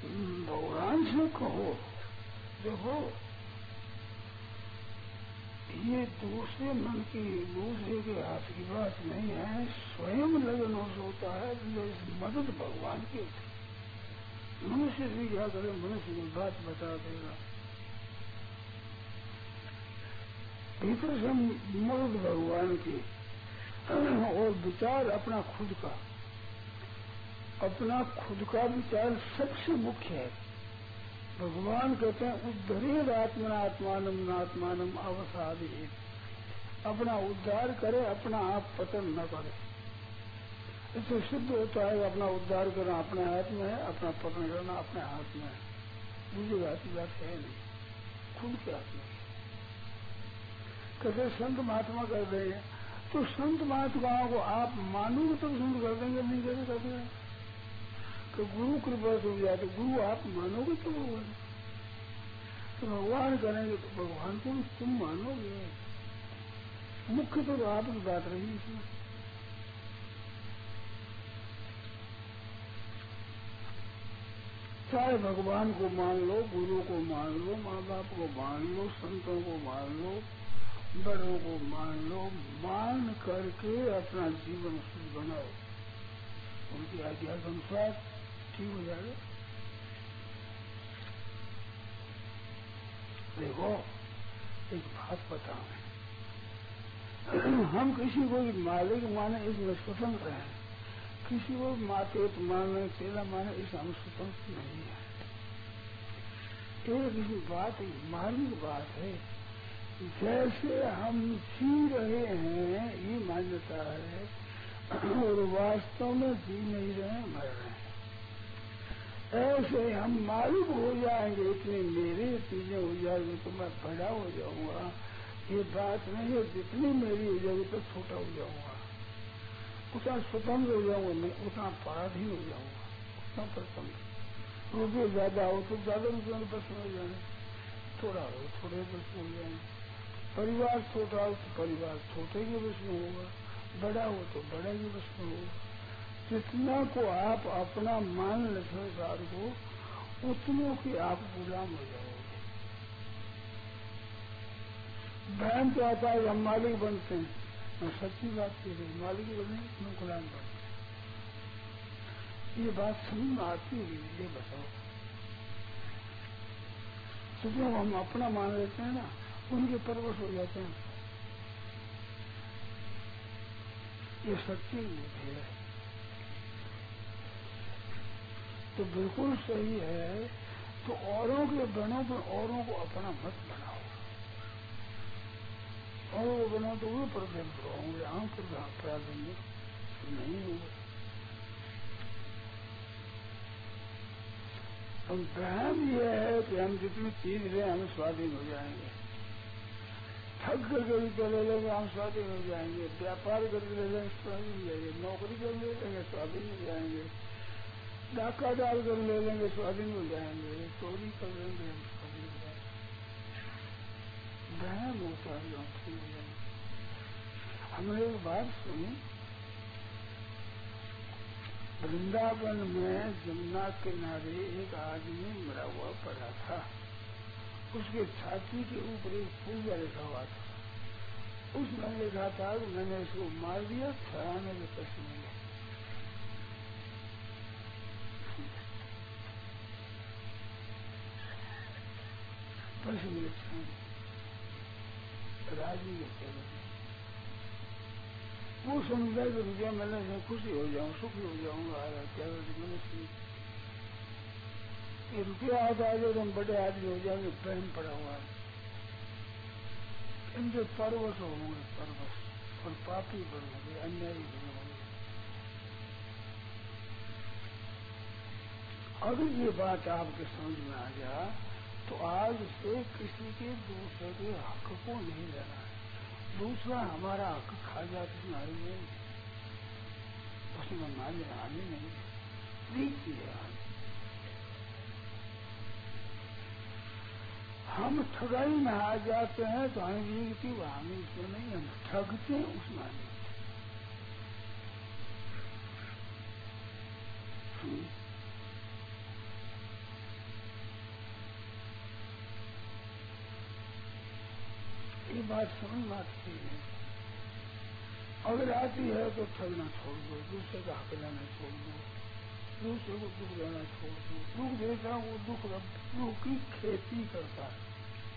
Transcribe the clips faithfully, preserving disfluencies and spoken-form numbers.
भगवान से कहो देखो ये दूसरे मन की दूसरे के हाथ की बात नहीं है, स्वयं लगन हो होता है। मदद भगवान की होती। मनुष्य भी क्या करे, मनुष्य की बात बता देगा, भीतर से मदद भगवान की। और विचार अपना खुद का, अपना खुद का विचार सबसे मुख्य है। भगवान कहते हैं उद्धरेद आत्मना आत्मानम नात्मानम अवसादी, अपना उद्धार करे, अपना आप पतन न करे। इससे सिद्ध होता है अपना उद्धार करना अपने हाथ में है, अपना पतन करना अपने हाथ में है। दूसरी हाथ की बात है नहीं, खुद के हाथ में। कैसे संत महात्मा कर रहे हैं, तो संत महात्माओं को आप मानोगे तो संत कर देंगे, नहीं कैसे कर देंगे? तो गुरु कृपा से हो जाए तो गुरु आप मानोगे तो भगवान, तो भगवान करेंगे तो भगवान को तुम मानोगे। मुख्य तो आपकी बात रही इसमें। चाहे भगवान को मान लो, गुरु को मान लो, माँ बाप को मान लो, संतों को मान लो, बड़ों को मान लो, मान करके अपना जीवन सुख बनाओ, उनकी आज्ञा के अनुसार ठीक हो जाएगा। देखो एक बात बताओ, हम किसी को मालिक माने इसमें स्वतंत्र है, किसी को माते माने चेला माने इस हम स्वतंत्र नहीं है। एक ही बात मालिक बात है, जैसे हम जी रहे हैं ये मान्यता है, और वास्तव में जी नहीं रहे, मर रहे हैं। ऐसे हम मालिक हो जाएंगे, इतने मेरे चीजें हो जाएंगी तो मैं बड़ा हो जाऊंगा, ये बात नहीं है। जितनी मेरी हो जाएगी तो छोटा हो जाऊंगा, उतना स्वतंत्र हो जाऊंगा, मैं उतना पराधीन हो जाऊंगा, उतना प्रसन्न। रुपये ज्यादा हो तो ज्यादा रुपये में प्रश्न हो जाए, थोड़ा हो थोड़े प्रश्न हो जाए, परिवार छोटा हो तो परिवार छोटे के प्रश्न होगा, बड़ा हो तो बड़ा के प्रश्न होगा। जितना को आप अपना मान ले संसार को, उतनों के आप गुलाम हो जाओगे। बहन तो आता है हम मालिक बनते हैं, मैं सच्ची बात कह रही, मालिक बने मैं गुलाम बनते हैं। ये बात समझ में आती है, ये बताओ। तो जो हम अपना मान लेते हैं ना, उनके परवश हो जाते हैं। ये सच्ची बुद्धि है, तो बिल्कुल सही है। तो औरों के बनो पर औरों को अपना मत बनाओ, औरों को बनाओ तो वो प्रतिबंध होंगे, आम पर अपराध नहीं होगा। हम भ्रम यह है कि हम जितनी चीज रहे हम स्वाधीन हो जाएंगे, ठग करके भी कर ले लेंगे हम स्वाधीन हो जाएंगे, व्यापार करके ले लेंगे स्वाधीन हो जाएंगे, नौकरी कर ले लेंगे स्वाधीन हो जाएंगे, डाका डाल कर ले लेंगे स्वाधीन हो जाएंगे, चोरी कर लेंगे हम स्वाधीन हो जाएंगे। भ्रम होता है हो जाएंगे। हमने एक बात सुनी, वृंदावन में जमुना किनारे एक आदमी मरा हुआ पड़ा था, उसके छाती के ऊपर एक पूजा लिखा हुआ था, उसमें लिखा था कि मैंने इसको मार दिया, ठहराने के कष्ट मिले। राजी के वो समझा कि रुपया मैंने से खुशी हो जाऊं, सुखी हो जाऊंगा, क्या मैंने ये रुपया आता है तो हम बड़े आदमी हो जाएंगे, प्रेम पड़ा हुआ है, इनसे परवश होंगे, परवश और पापी बनोगे, अन्यायी बनोगे। अगर ये बात आपके समझ में आ जा तो आज से किसी के दूसरे के हक को नहीं लेना है। दूसरा हमारा हक खा जाती हमारी नहीं, उसमें मान्य हानि नहीं, प्रीति है हानि। हम ठगाई में आ जाते हैं तो हमें वीरती वो हानि उसमें नहीं, हम ठगते हैं उसमें हानि। बात समझ में आती है। अगर आती है तो ठगना छोड़ दो, दूसरे का हक लेना छोड़ दो, दूसरे को दुख देना छोड़ दो। दुख देता वो दुख दुख की खेती करता है।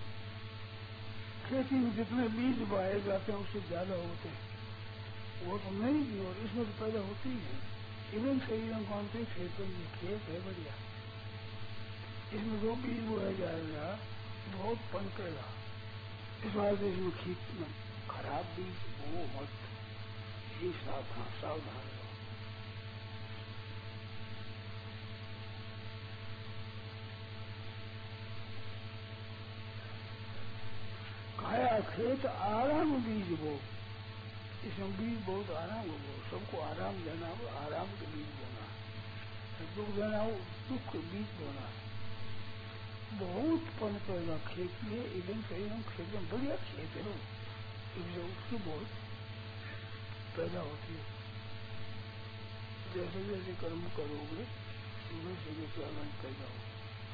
खेती में जितने बीज बोए जाते हैं उससे ज्यादा होते हैं, वो तो नहीं भी और इसमें तो पैदा होती है। इवन शरीर कौन से खेत में खेत है बढ़िया, इसमें जो बीज बोया जाएगा बहुत पनपेगा। इस बात से इसमें खेत में खराब बीज वो मत ही सावधान सावधान रहो। खाया खेत आराम बीज वो, इसमें बीज बहुत आराम हो, सबको आराम देना हो, आराम के बीज बोना, दुख देना हो दुख के बीज बोना। बहुत पनपेगा खेत में, इवन सही हम खेत में बढ़िया खेत है इसलिए उसकी बहुत पैदा होती है। जैसे जैसे कर्म करोगे वैसे वैसे अवन पैदा हो।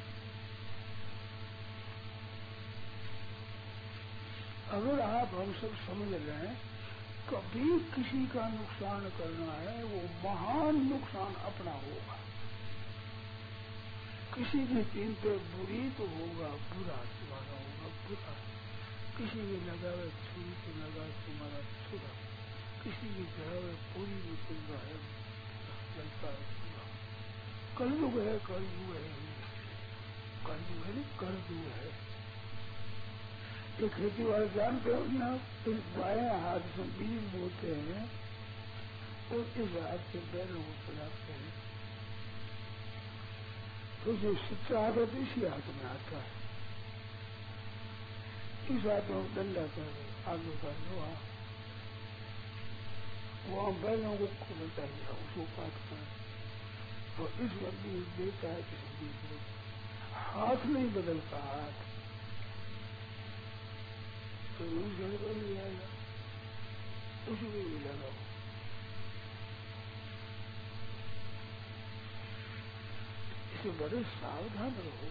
अगर आप हम सब समझ लें कभी किसी का नुकसान करना है वो महान नुकसान अपना होगा। किसी की चिंता बुरी तो होगा, बुरा तुम्हारा होगा बुरा। किसी की लगावे छुरी तो लगा तुम्हारा छुरा। किसी की जलावे पूरी भी चल रहा है चलता है पूरा। कलयुग है, कलयुग है, कलयुग है, कलयुग है। ये खेती वाले जानते हो ना, इस बाएं हाथ से बीज बोते हैं और इस हाथ से बैलों को चलाते हैं, तो जो सच्चा हाथ होता है इसी हाथ में आता है। इस हाथ में डंडा कर आगे का लोहा, वहाँ बैलों को खोलता है उसको काटता है और इसमें बीज देता है, इस बीज देता है। हाथ नहीं बदलता, हाथ तो उस जगह पर भी आएगा, उसी में भी लगाओ। इसे बड़े सावधान रहो।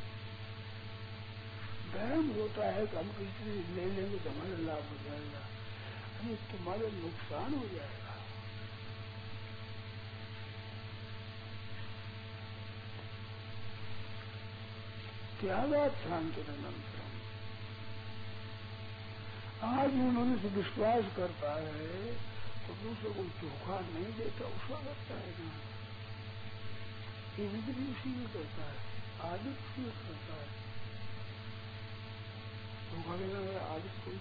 वहम होता है कि हम किसी ले लेंगे तो हमारा लाभ हो जाएगा, अरे तुम्हारा नुकसान हो जाएगा। त्यागा शांतिरनंतरम। आज भी मनुष्य विश्वास करता है तो दूसरे को धोखा नहीं देता, उसका करता है ना। ये भी उसी में करता है, आदत उसी में करता है। धोखा देना है आदत कोई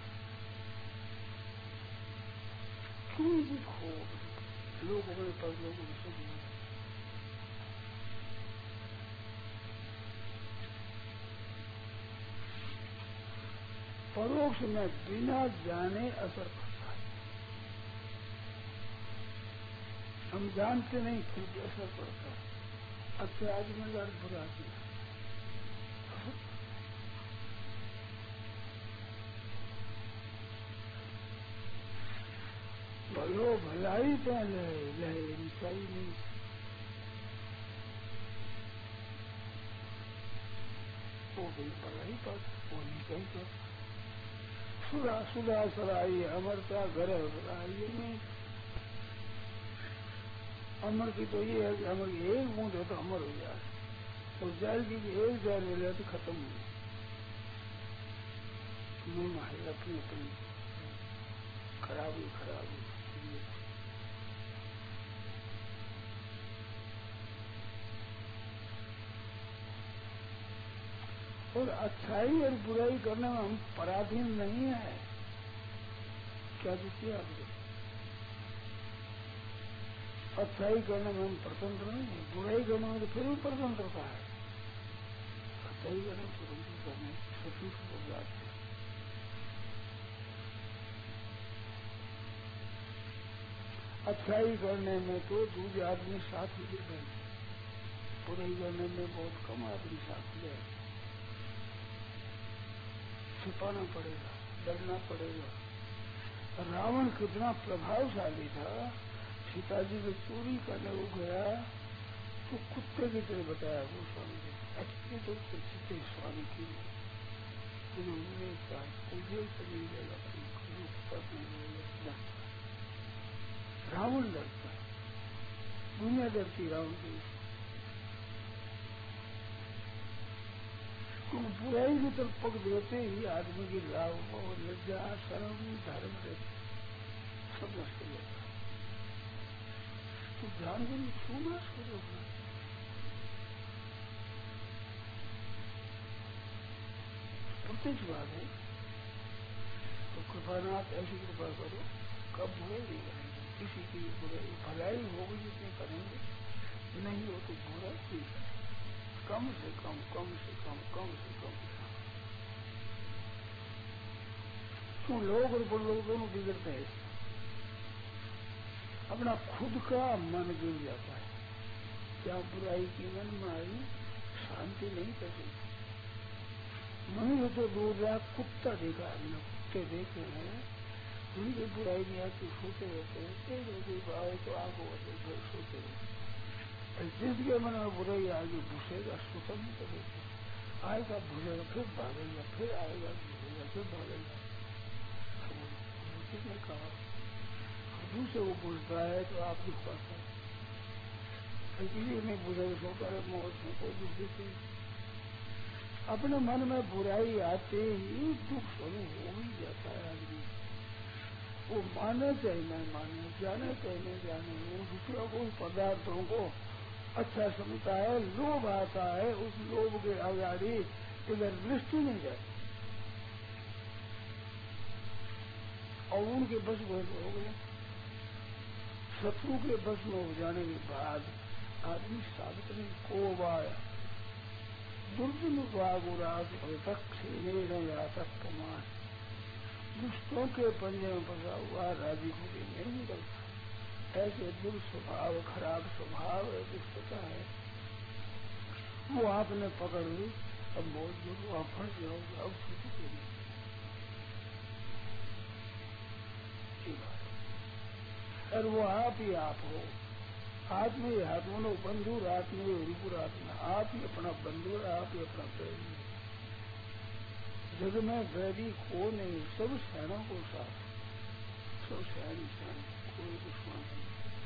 क्यों भी खो लोग अपने पास लोगों को सब नहीं। परोक्ष में बिना जाने असर पड़ता है। हम जानते नहीं फिर भी असर पड़ता है। अच्छा आदमी में बुरा आदमी भलो भलाई पहले लहे सही नहीं। वो भी भलाई पर वो नहीं सही पर सुधा सुधा सराई अमरता घर ये नहीं। अमर की तो ये है कि अमर की एक बूंद है तो अमर हो जाए, तो जल की एक जल मिले तो खत्म हो जाए। माही अपनी अपनी खराबी खराबी और अच्छाई और बुराई करने में हम पराधीन नहीं है। क्या देखिए आपको, अच्छाई करने में हम स्वतंत्र नहीं है, बुराई करने में तो फिर भी स्वतंत्रता है। अच्छाई करने स्वतंत्र करने स्वतंत्र हो जाते हैं। अच्छाई करने में तो दूसरे आदमी साथ ही दे, बुराई करने में बहुत कम आदमी साथ ले। छिपाना पड़ेगा, डरना पड़ेगा। रावण कितना प्रभावशाली था, सीता जी को चोरी करने को गया तो कुत्ते की तरह बताया वो स्वामी जी, अच्छी तो चित्ते स्वामी की रावण डरता, दुनिया डरती रावण की। तुम बुराई की तरफ पग देते ही आदमी की लाभ और लज्जा शर्म धर्म सब नष्ट हो जाता है। तो ध्यान करो, छूना करो। प्रत्यक्ष बात है। तो कृपानाथ ऐसी कृपा करो, कब बुराई नहीं करेंगे, किसी की बुराई भलाई होगी जितनी करेंगे, नहीं हो तो बुराई नहीं करेंगे, कम से कम कम से कम कम से कम। क्यों लोग और बड़ लोग दोनों बिगड़ते हैं, अपना खुद का मन गिर जाता है। क्या बुराई की मन में आई शांति नहीं कर सकती। मनुष्य तो दूर रहा, कुत्ता देखा हमने, कुत्ते देखे हैं, उनकी बुराई नहीं आती, सोते रहते हैं, कोई आए तो आगो घर सोते रहते। जिसके मन में बुराई आगे घुसेगा, सुतम नहीं करेगा, आएगा भूलेगा, फिर भागेगा, फिर आएगा भूलेगा, फिर भागेगा। किसने कहा दूसरे वो बुझता है तो आप दुख पाता है, किसी ने बुझे सोता है मौत में कोई दुख देते। अपने मन में बुराई आते ही दुख शुरू हो ही जाता है आदमी। वो माने चाहे नहीं माने, जाने चाहे नहीं जाने, वो दूसरों को पदार्थों को अच्छा समझता है, लोभ आता है, उस लोभ के आगाड़ी इधर दृष्टि नहीं जाती और उनके बस में हो गए। शत्रु के बस में हो जाने के बाद आदमी सावित्री को आया दुर्जन बागुराग तक तक कमान, दुष्टों के पंजे में फंसा हुआ राजी को भी नहीं निकलता। ऐसे दुर्स्वभाव, खराब स्वभाव है, दुष्टता है, वो आपने पकड़ ली, अब बोल दो आप फंस जाओगे, अब छुट्टी करिए। और वो आप ही आप हो, आत्म ही आत्मा बंधु आत्मा रूपुर आत्मा, आप ही अपना बंधु, आप ही अपना प्रेमी। जग में वैरी को नहीं, सब सैनों को साथ, सब सैन सैन, कोई दुश्मन नहीं।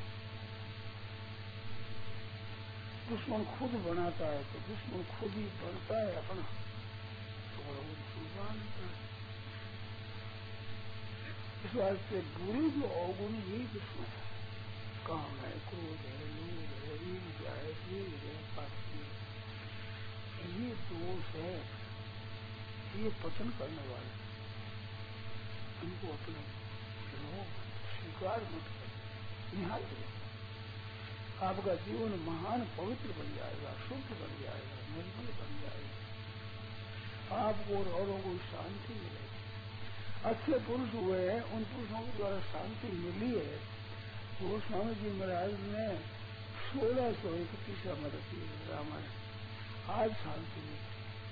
दुश्मन खुद बनाता है तो दुश्मन खुद ही बनता है अपना, तो वो दुश्मन है। इस वास्ते बुरी जो अवगुण यही दुश्मन है, काम है, क्रोध है, लोभ है, ईर्ष्या है, द्वेष है, पापी, ये दोष है, ये पतन करने वाले, इनको अपने स्वीकार मत करें, निहाल करें। आपका जीवन महान पवित्र बन जाएगा, शुद्ध बन जाएगा, निर्मल बन जाएगा, आपको और औरों को शांति मिलेगी। अच्छे पुरुष हुए हैं, उन पुरुषों के द्वारा शांति मिली है। वो स्वामी जी महाराज ने सोलह सौ इकतीस में रखी रामायण, आज शांति मिली।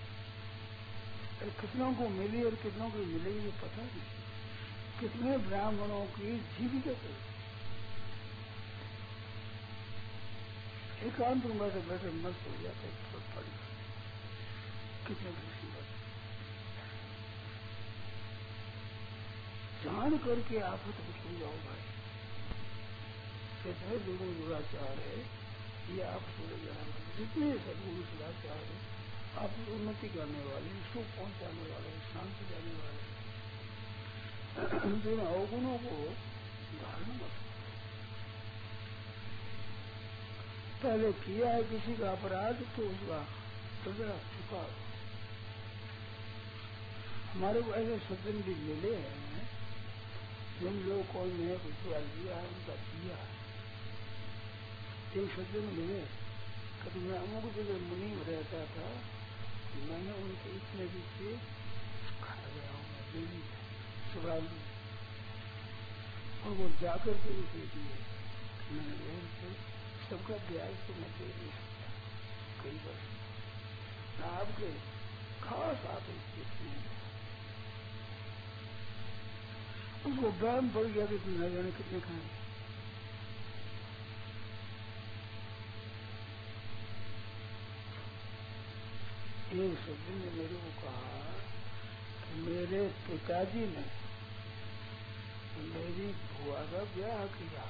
कितनों को मिली और कितनों को मिलेगी पता नहीं। कितने ब्राह्मणों की जीविका करी, एकांत में बैठे बैठे मस्त हो जाते पड़ी, कितने खुशी बात। जान करके आप तो कुछ नहीं जाओ भाई, कितने लोगों दुराचार है, ये आप सुने जाना, जितने सदगुरु दुराचार है, आप उन्नति करने वाले, सुख पहुंचाने वाले, शांति देने वाले, जिन अवगुणों को धारण मत। पहले किया है किसी का अपराध तो उसका सजा चुका। हमारे को ऐसे सज्जन भी मिले हैं जिन लोगों ने विश्वास दिया है, उनका किया है। एक सज्जन मिले, कभी मैं अमुक जगह मुनि रहता था, मैंने उनके इतने भी से खा गया हूँ, मैं देवी सुबह और वो जाकर के उसे दिए, मैंने उनसे सबका ब्याज तो मैं दे नहीं सकता, कई बार आपके खास आप उसको बैम पड़ गया कि न जाने कितने खाए। एक सज्जन ने मेरे को कहा मेरे पिताजी ने मेरी बुआ का ब्याह किया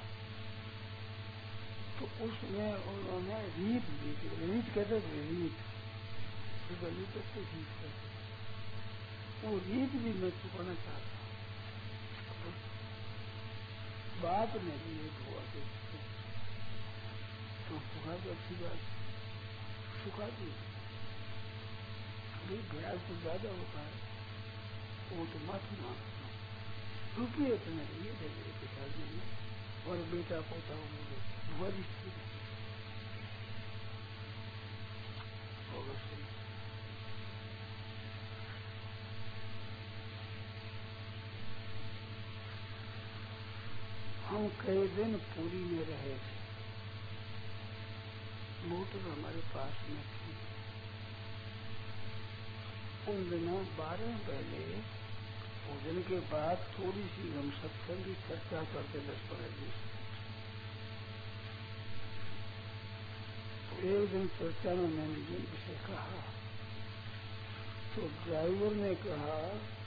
तो उसमें उन्होंने रीत दी थी। रीत कहते थे, रीत गली करते रीत कहते, वो रीत भी मैं चुकाना चाहता हूँ। बाप ने भी ये बुआ के तो बुआ की अच्छी बात चुका दी। अभी ब्याज तो ज्यादा होता है वो तो माफी मांगता हूँ, रुपये इतने ये दे मेरे पिताजी ने और बेटा पोता हो मुझे बुआ जी हम कई दिन पूरी में रहे थे। मोटर हमारे पास में थी। उन दिनों बारह पहले भोजन के बाद थोड़ी सी हम सत्संग की चर्चा करते दस पंद्रह दिन। तो एक दिन चर्चा में मैंने जिन से कहा तो ड्राइवर ने कहा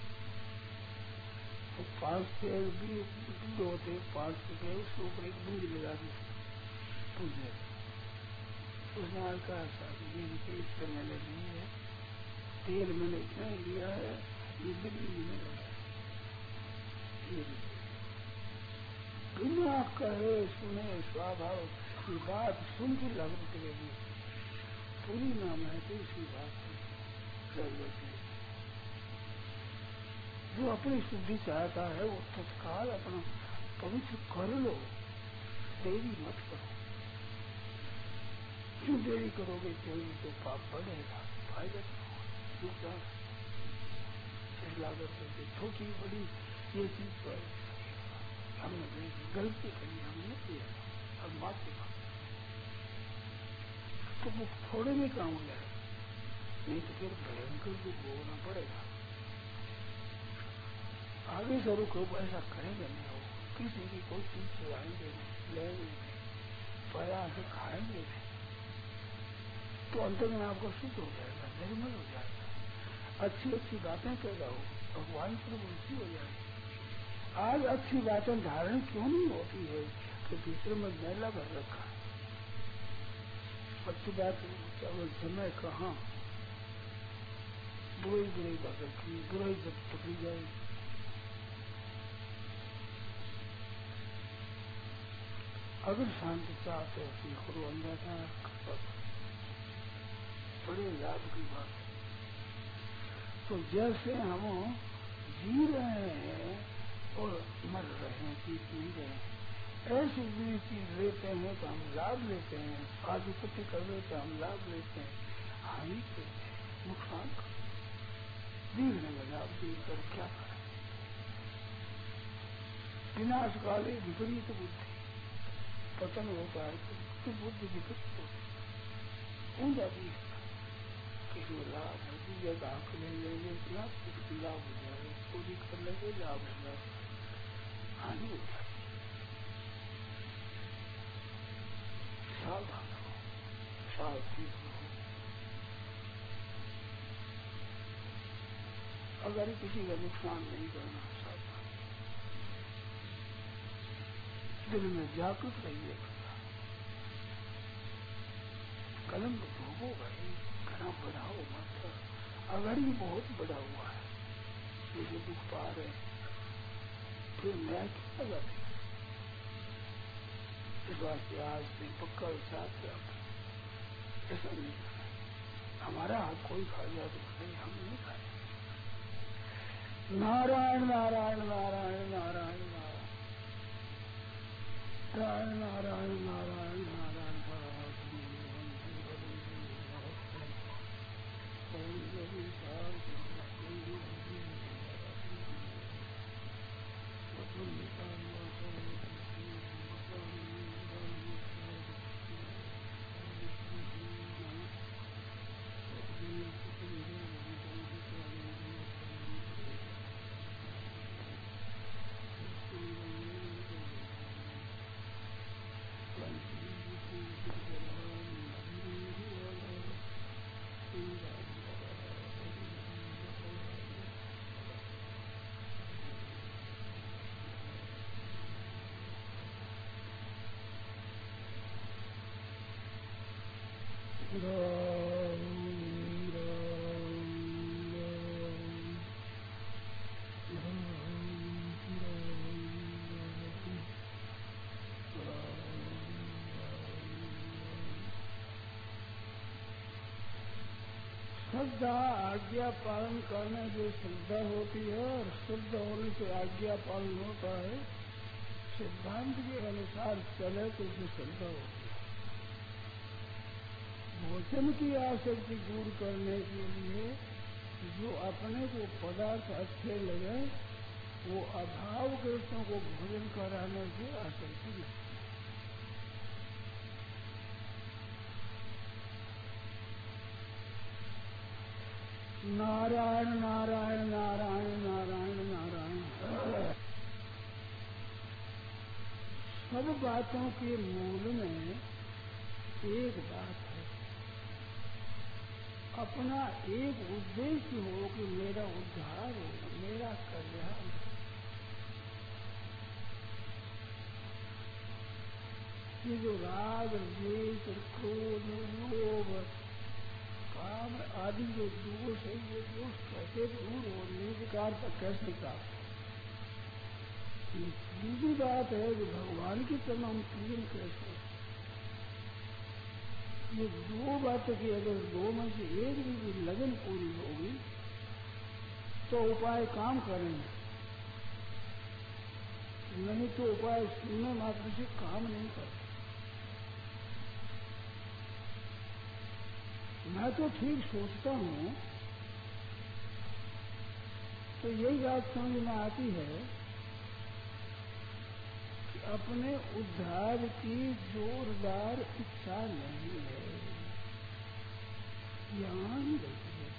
तो पांच तेल भी दो थे, पांच के उसके ऊपर एक बूंद लगा दी पूछे। उसने आज कहा साहब ये रिपेट से मैंने ली है, तेल मैंने इतना लिया है, ये बिल्ली में लगा ये बिना कहे सुने स्वभाव की बात सुन के लागू करेगी। पूरी नाम है तो इसी बात जरूरत है। जो अपनी शुद्धि चाहता है वो तत्काल अपना पवित्र कर लो, देरी मत करो। क्यों देरी करोगे? देरी तो पाप बढ़ेगा, फायदा नुकसान लागत करके छोटी बड़ी ये चीज पर हमने गलती करी, हमने किया, अब माफी मांग तो वो थोड़े में काम हो जाएगा, नहीं तो फिर भयंकर को भोगना पड़ेगा। आगे से रुको ऐसा करेंगे नहीं, हो किसी की कोई चीज चुराएंगे नहीं, लेंगे नहीं, पया से खाएंगे नहीं, तो अंतर में आपको शुद्ध हो जाएगा, निर्मल हो जाएगा, अच्छी अच्छी बातें पैदा हो, भगवान पर रुचि हो जाएगी। आज अच्छी बातें धारण क्यों नहीं होती है? तो भीतर में मैला भर रखा है। अच्छी बात समय कहाँ बुराई बुराई भर रखी, बुराई जब पकड़ी जाएगी। अगर शांति चाहते हो तो अंदर बड़े लाभ की बात है। तो जैसे हम जी रहे हैं और मर रहे हैं, जीत नहीं रहे हैं, ऐसी भी चीज लेते हैं तो हम लाभ लेते हैं, आधिपत्य कर लेते हैं हम लाभ लेते हैं, हानि करते हैं, नुकसान दीर्घ में लाभ दीर्घ कर क्या करें? विनाश काले विपरीत बुद्धि, पतन होता है तो बुद्धि विपरीत होती है, ऊंचा भी किसी लाभ है, दूसरे का हक ले लेंगे लाभ, किसी लाभ हो जाएगा, चोरी कर लेंगे लाभ हो जाएगा, हानि हो जाएगी। सावधान हो, सावधान हो। अगर किसी का नुकसान नहीं करना, सावधान दिल में जागृत रहिए। कलम भोगो भाई, घना बढ़ाओ मत। अगर ये बहुत बड़ा हुआ है, ये जो दुख पा रहे फिर मैं क्या लगा इस वास्ते आज से पक्का विचार से ऐसा नहीं करना। हमारा हाथ कोई खा जाए तो नहीं, हम नहीं खाए। नारायण नारायण नारायण नारायण नारायण नारायण नारायण नारायण श्रद्धा आज्ञा पालन करने से श्रद्धा होती है और श्रद्धा होने से आज्ञा पालन होता है। सिद्धांत के अनुसार चले तो उसे श्रद्धा होती है। भोजन की आसक्ति दूर करने के लिए जो अपने को पदार्थ अच्छे लगे वो अभावग्रस्तों को भोजन कराने से आसक्ति लगती है। नारायण नारायण नारायण नारायण नारायण। सब बातों के मूल में एक बात है, अपना एक उद्देश्य हो कि मेरा उद्धार हो, मेरा कल्याण हो। ये जो राग द्वेष क्रोध लोभ काम आदि जो दोष है ये दोष कैसे दूर हो, निर्विकार तक कैसे प्राप्त। दूसरी बात है कि भगवान की तमाम प्रिय कैसे। ये दो बातों की अगर दो में से एक भी लगन पूरी होगी तो उपाय काम करेंगे, नहीं तो उपाय सुनने मात्र से काम नहीं करते। मैं तो ठीक सोचता हूँ तो यही बात समझ में आती है कि अपने उद्धार की जोरदार इच्छा नहीं है, यहाँ ही रहती है।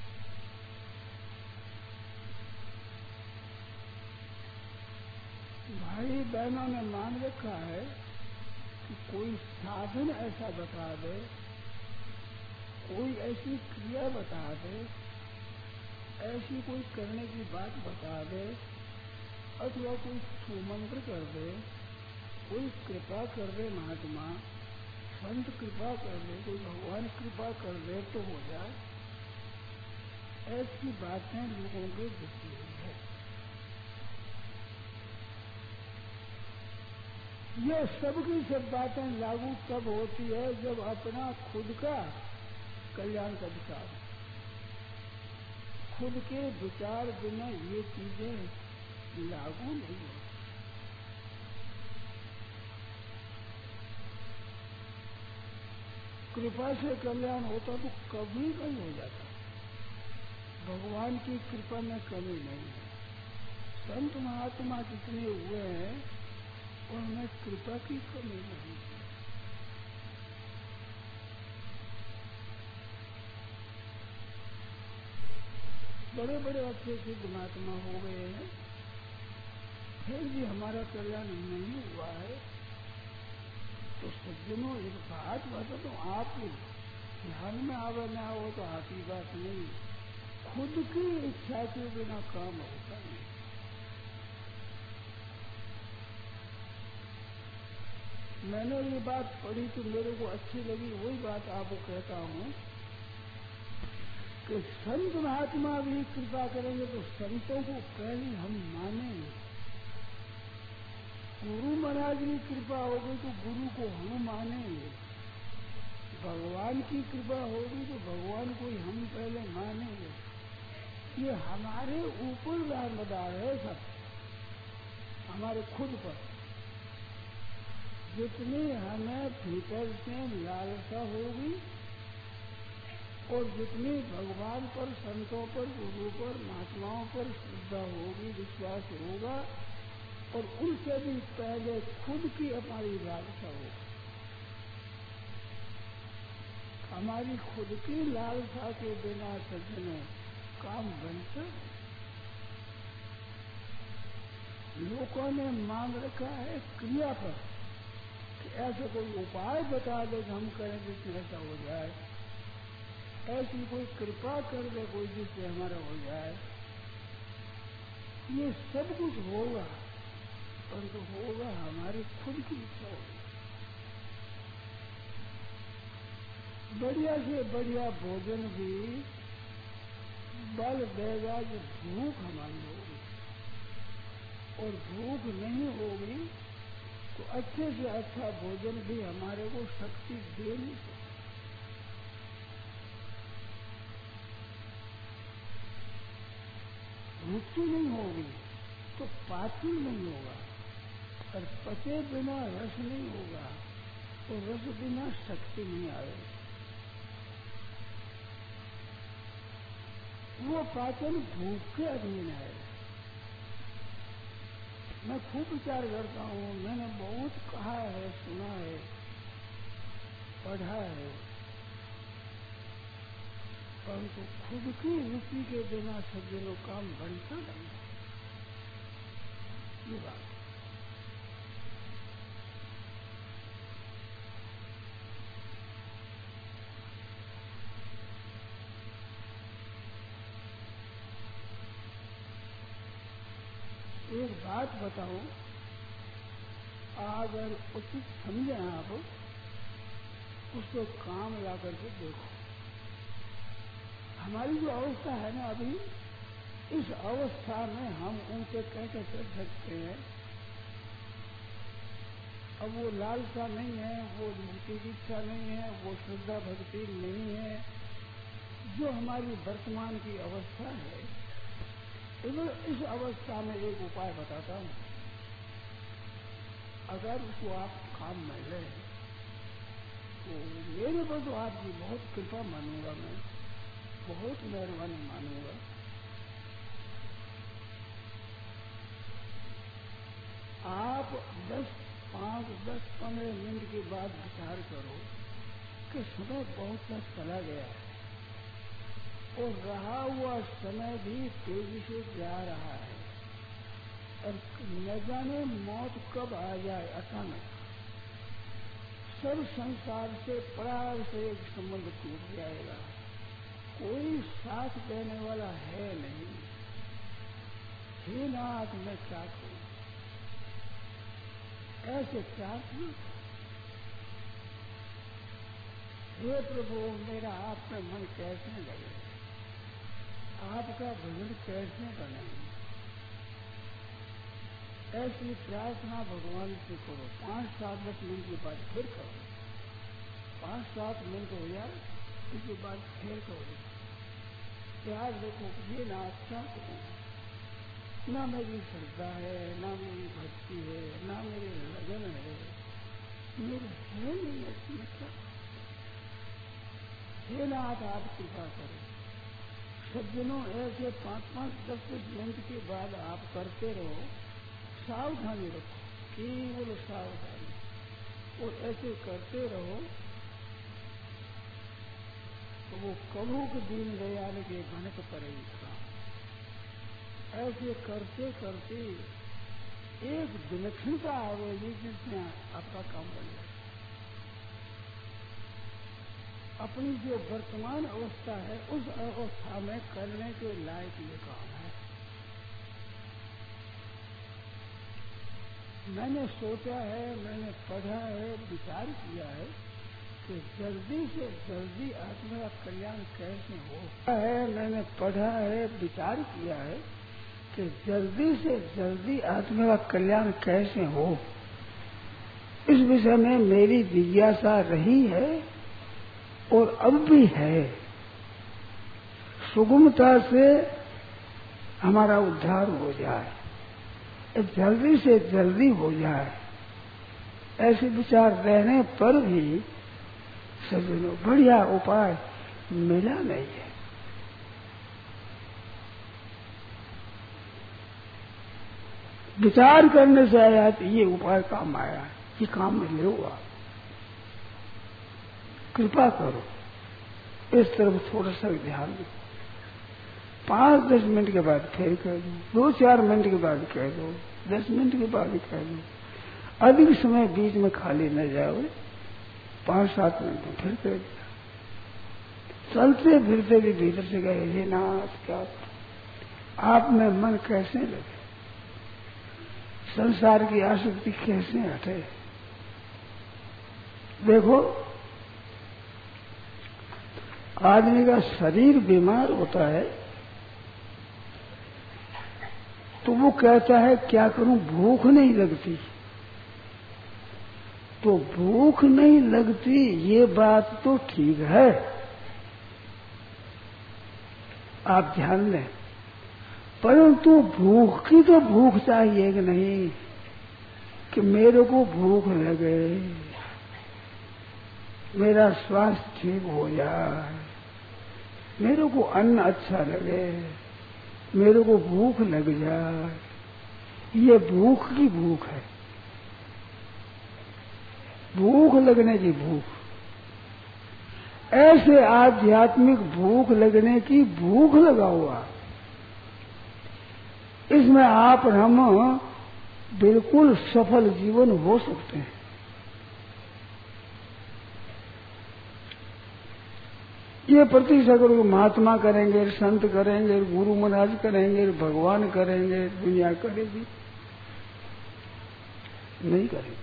भाई बहनों ने मान रखा है कि कोई साधन ऐसा बता दे, कोई ऐसी क्रिया बता दे, ऐसी कोई करने की बात बता दे, अथवा कोई सुमंत्र कर दे, कोई कृपा कर दे, महात्मा संत कृपा कर दे, कोई भगवान कृपा कर दे तो हो जाए। ऐसी बातें लोगों के दिखती है। ये सबकी सब बातें लागू तब होती है जब अपना खुद का कल्याण का विचार, खुद के विचार बिना ये चीजें लागू नहीं होती। कृपा से कल्याण होता तो कभी कहीं हो जाता। भगवान की कृपा में कमी नहीं है। संत महात्मा जितने हुए हैं उनमें कृपा की कमी नहीं है। बड़े बड़े अच्छे सिद्ध महात्मा हो गए हैं, फिर भी हमारा कल्याण नहीं हुआ है। तो सज्जनों एक बात बता तो आप ध्यान में आवे ना हो तो आपकी बात नहीं, खुद की इच्छा के बिना काम होता नहीं। मैंने ये बात पढ़ी तो मेरे को अच्छी लगी, वही बात आपको कहता हूँ कि संत महात्मा भी कृपा करेंगे तो संतों को पहले हम मानेंगे। गुरु महाराज की कृपा होगी तो गुरु को हम मानेंगे। भगवान की कृपा होगी तो भगवान को हम पहले मानेंगे। ये हमारे ऊपर दारोमदार है, सब हमारे खुद पर। जितनी हमें भीतर से लालसा होगी और जितनी भगवान पर, संतों पर, गुरु पर, महात्माओं पर श्रद्धा होगी, विश्वास होगा, और उनसे भी पहले खुद की हमारी लालसा होगी। हमारी खुद की लालसा के बिना सज्जनों काम बनता है। लोगों ने मांग रखा है क्रिया पर कि ऐसे कोई उपाय बता दे कि हम करें जिससे ऐसा हो जाए, ऐसी कोई कृपा कर दे कोई जिससे हमारा हो जाए। ये सब कुछ होगा परंतु तो होगा हमारी खुद की इच्छा होगी। बढ़िया से बढ़िया भोजन भी बल देगा जो भूख हमारी होगी, और भूख नहीं होगी तो अच्छे से अच्छा भोजन भी हमारे को शक्ति दे नहीं सकता। भूख नहीं होगी तो पाचन नहीं होगा, और पचे बिना रस नहीं होगा, तो रस बिना शक्ति नहीं आएगी। वो पाचन भूख के अधीन है। मैं खूब विचार करता हूँ, मैंने बहुत कहा है, सुना है, पढ़ा है, परंतु खुद की रुचि के बिना सज्जनों काम बनता नहीं। ये बात एक बात बताओ, अगर उचित समझे आप उसको काम ला करके देखो। हमारी जो अवस्था है ना अभी, इस अवस्था में हम ऊंचे कैसे चढ़ सकते हैं? अब वो लालसा नहीं है, वो मुक्ति की इच्छा नहीं है, वो श्रद्धा भक्ति नहीं है, जो हमारी वर्तमान की अवस्था है। इस अवस्था में एक उपाय बताता हूँ, अगर उसको आप काम में लें तो मेरे पर तो आपकी बहुत कृपा मानूंगा, मैं बहुत मेहरबानी मानूंगा। आप दस पांच दस पंद्रह मिनट के बाद विचार करो कि समय बहुत सा चला गया है और रहा हुआ समय भी तेजी से जा रहा है, और न जाने मौत कब आ जाए अचानक। सब संसार से प्राण से एक संबंध टूट जाएगा, कोई साथ देने वाला है नहीं। हे नाथ मैं क्या करूं? ऐसे प्रार्थना, हे प्रभु मेरा आप में मन कैसे लगे, आपका भजन कैसे बने, ऐसी प्रार्थना भगवान से करो। पांच सात दस मिनट के बाद फिर करो, पांच सात मिनट हो जाए उसके बाद फिर करो। याद देखो ये ना अच्छा करो, ना मेरी श्रद्धा है, ना मेरी भक्ति है, ना मेरे लगन है, मेरे है नहीं ऐसी क्या। हे नाथ आप कृपा करो। सज्जनों ऐसे पांच पांच दस मिनट के बाद आप करते रहो, सावधानी रखो, केवल सावधानी, और ऐसे करते रहो तो वो कभू के दिन दयाल के भनक पड़ेगी काम। ऐसे करते करते एक विलक्षणता आवेगी जिसमें आपका काम बन जाए। अपनी जो वर्तमान अवस्था है उस अवस्था में करने के लायक ये काम है। मैंने सोचा है, मैंने पढ़ा है, विचार किया है कि जल्दी से जल्दी आत्मा का कल्याण कैसे हो है। मैंने पढ़ा है, विचार किया है कि जल्दी से जल्दी आत्मा का कल्याण कैसे हो, इस विषय में मेरी जिज्ञासा रही है और अब भी है। सुगमता से हमारा उद्धार हो जाए, जल्दी से जल्दी हो जाए, ऐसे विचार रहने पर भी सज्जनों बढ़िया उपाय मिला नहीं है। विचार करने से आया तो ये उपाय काम आया, ये काम में ले हुआ। कृपा करो इस तरफ थोड़ा सा ध्यान दो। पांच दस मिनट के बाद फिर कह दो, दो चार मिनट के बाद कह दो, दस मिनट के बाद कह दो, अधिक समय बीच में खाली न जाओ। पांच सात मिनट में फिर कह दिया, चलते फिरते भी भीतर से गए, हे नाथ क्या आप में मन कैसे लगे, संसार की आसक्ति कैसे हटे। देखो आदमी का शरीर बीमार होता है तो वो कहता है क्या करूं, भूख नहीं लगती। तो भूख नहीं लगती ये बात तो ठीक है, आप ध्यान दें, परंतु भूख की तो भूख चाहिए कि नहीं, कि मेरे को भूख लगे, मेरा स्वास्थ्य ठीक हो जाए, मेरे को अन्न अच्छा लगे, मेरे को भूख लग जाए, ये भूख की भूख है, भूख लगने की भूख। ऐसे आध्यात्मिक भूख लगने की भूख लगा हुआ, इसमें आप और हम बिल्कुल सफल जीवन हो सकते हैं। ये प्रतीक्षा करो, महात्मा करेंगे, संत करेंगे, गुरु महाराज करेंगे, भगवान करेंगे, दुनिया करेगी, नहीं करेंगे।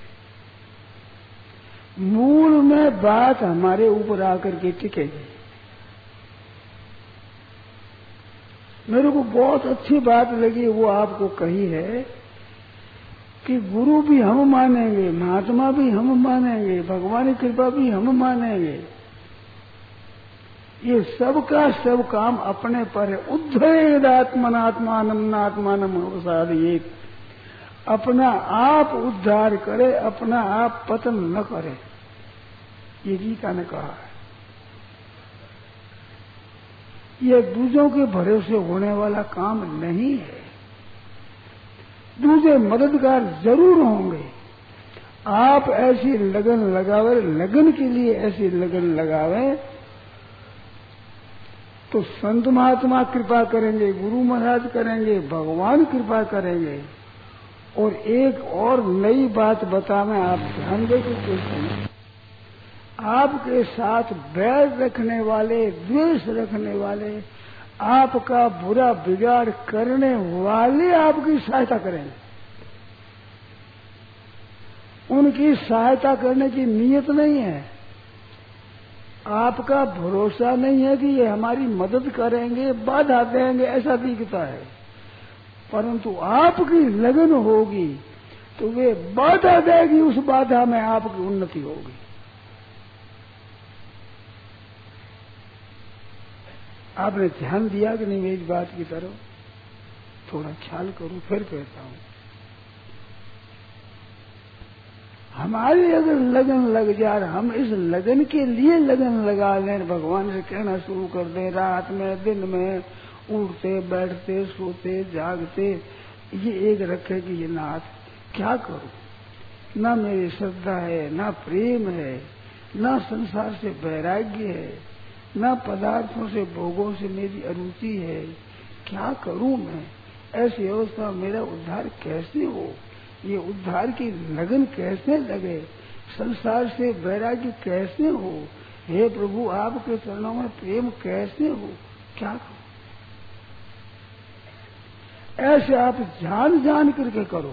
मूल में बात हमारे ऊपर आकर के टिकेगी। मेरे को बहुत अच्छी बात लगी, वो आपको कही है कि गुरु भी हम मानेंगे, महात्मा भी हम मानेंगे, भगवान की कृपा भी हम मानेंगे, ये सब का सब काम अपने पर है। उद्धरेदात्मनात्मानम आत्मानम प्रसादयेत्, अपना आप उद्धार करे, अपना आप पतन न करे, ये गीता ने कहा है। ये दूसरों के भरोसे होने वाला काम नहीं है। दूसरे मददगार जरूर होंगे, आप ऐसी लगन लगावे, लगन के लिए ऐसी लगन लगावे तो संत महात्मा कृपा करेंगे, गुरु महाराज करेंगे, भगवान कृपा करेंगे। और एक और नई बात बता, मैं आप ध्यान देकर आपके साथ बैर रखने वाले, द्वेष रखने वाले, आपका बुरा बिगाड़ करने वाले आपकी सहायता करेंगे। उनकी सहायता करने की नीयत नहीं है, आपका भरोसा नहीं है कि ये हमारी मदद करेंगे, बाधा देंगे, ऐसा दिखता है। परंतु आपकी लगन होगी तो वे बाधा देगी, उस बाधा में आपकी उन्नति होगी। आपने ध्यान दिया कि नहीं मेरी बात की तरफ? थोड़ा ख्याल करो, फिर कहता हूं, हमारी अगर लगन लग जाए, हम इस लगन के लिए लगन लगा लें, भगवान से कहना शुरू कर दें, रात में दिन में उठते बैठते सोते जागते, ये एक रखे कि ये नाथ क्या करूं, ना मेरी श्रद्धा है, ना प्रेम है, ना संसार से वैराग्य है, ना पदार्थों से भोगों से मेरी अरुचि है, क्या करूं मैं? ऐसी अवस्था मेरा उद्धार कैसे हो? ये उद्धार की लगन कैसे लगे? संसार से वैराग्य कैसे हो? हे प्रभु, आपके चरणों में प्रेम कैसे हो? क्या करो? ऐसे आप जान जान करके करो,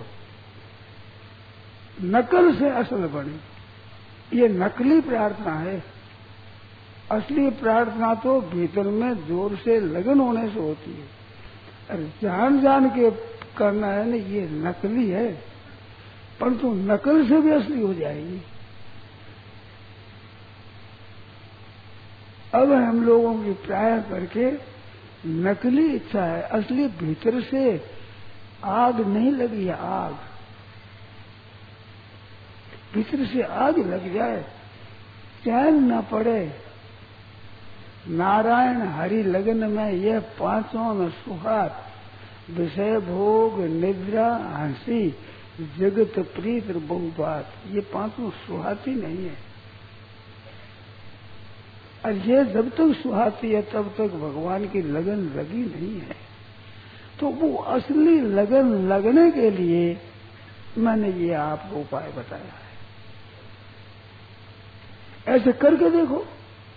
नकल से असल बने। ये नकली प्रार्थना है, असली प्रार्थना तो भीतर में जोर से लगन होने से होती है। अरे जान जान के करना है ना, ये नकली है, परंतु नकल से भी असली हो जाएगी। अब हम लोगों की प्राय करके नकली इच्छा है, असली भीतर से आग नहीं लगी है। आग भीतर से आग लग जाए, चैन न पड़े, नारायण हरि लगन में यह पांचों में सुखात, विषय भोग निद्रा हंसी जगत प्रीत बहुबात, ये पांचों सुहाती नहीं है। और ये जब तक सुहाती है तब तक भगवान की लगन लगी नहीं है। तो वो असली लगन लगने के लिए मैंने ये आपको उपाय बताया है। ऐसे करके देखो,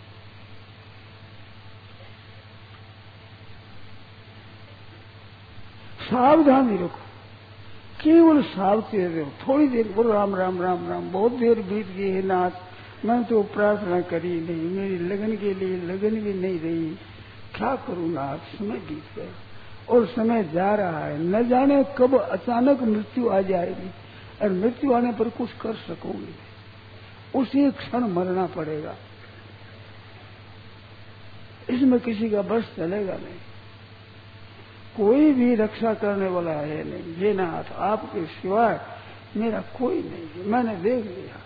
सावधानी रखो, केवल सावधानी रहो। थोड़ी देर बोलो राम राम राम राम, बहुत देर बीत गई है नाथ, मैं तो प्रार्थना करी नहीं, मेरी लगन के लिए लगन भी नहीं रही, क्या करूंगा। आप समय बीत गया और समय जा रहा है, न जाने कब अचानक मृत्यु आ जाएगी और मृत्यु आने पर कुछ कर सकोगे, उसी क्षण मरना पड़ेगा। इसमें किसी का बस चलेगा नहीं, कोई भी रक्षा करने वाला है नहीं। ये नाथ आपके सिवाय मेरा कोई नहीं है, मैंने देख लिया।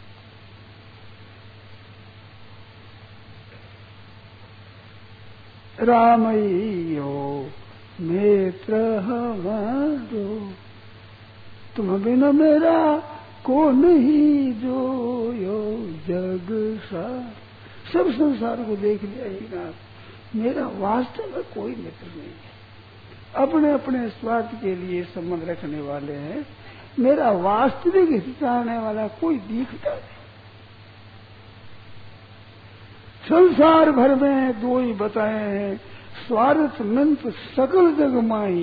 रामयो नेत्र हमारो, तुम बिन मेरा को नहीं जो यो जग सा। सब संसार को देख लिया ही नाथ, मेरा वास्तव में कोई मित्र नहीं है। अपने अपने स्वार्थ के लिए संबंध रखने वाले हैं, मेरा वास्तविक हित चाहने वाला कोई दिखता नहीं। संसार भर में दो ही बताए हैं, स्वार्थ मंत सकल जग माही,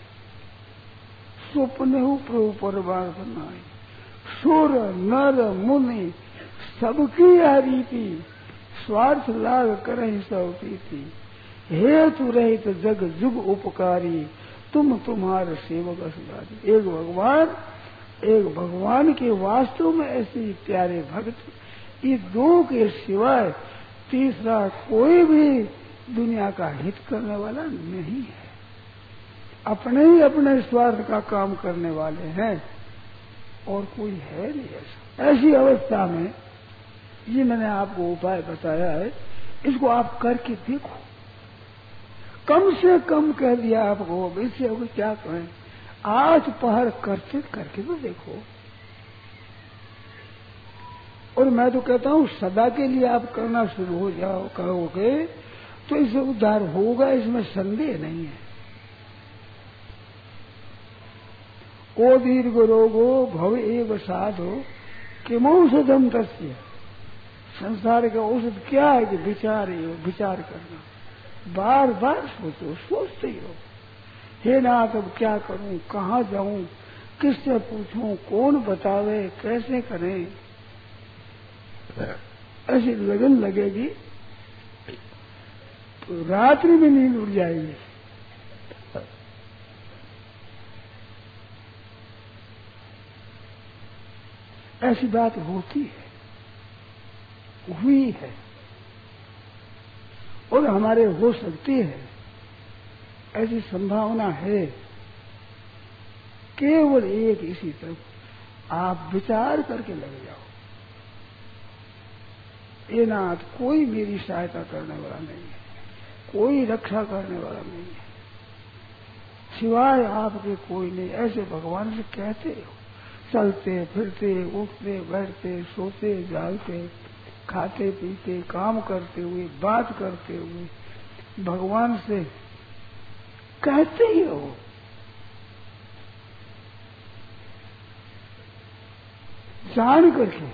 स्वप्न प्रभु परमार्थ नाई। सुर नर मुनि सबकी रीति, स्वार्थ लाग करहि सब प्रीति। हेतु रहित जग जुग उपकारी, तुम तुम्हारे सेवक असुधारी। एक भगवान, एक भगवान के वास्तव में ऐसे प्यारे भक्त, ये दो के सिवाय तीसरा कोई भी दुनिया का हित करने वाला नहीं है। अपने ही अपने स्वार्थ का काम करने वाले हैं और कोई है नहीं ऐसा। ऐसी अवस्था में ये मैंने आपको उपाय बताया है, इसको आप करके देखो। कम से कम कह दिया आपको, इससे अब क्या कहें, आज पहर करते करके तो देखो। और मैं तो कहता हूं सदा के लिए आप करना शुरू हो जाओ कहोगे तो इससे उद्धार होगा, इसमें संदेह नहीं है। को दीर्घ रोगो भव एव साधो किमौषधम तस्य। संसार का औषध क्या है कि विचार ही हो, विचार करना, बार बार सोचो, सोचते ही हो। हे नाथ अब क्या करूं, कहाँ जाऊं, किससे पूछूं, कौन बतावे, कैसे करें। ऐसी लगन लगेगी तो रात्रि में नींद उड़ जाएगी। ऐसी बात होती है, हुई है और हमारे हो सकती है, ऐसी संभावना है। केवल एक इसी तरफ आप विचार करके लग जाओ। ये नाथ कोई मेरी सहायता करने वाला नहीं है, कोई रक्षा करने वाला नहीं है, सिवाय आपके कोई नहीं। ऐसे भगवान से कहते हो, चलते फिरते उठते बैठते सोते जागते खाते पीते काम करते हुए बात करते हुए भगवान से कहते ही हो। जान करके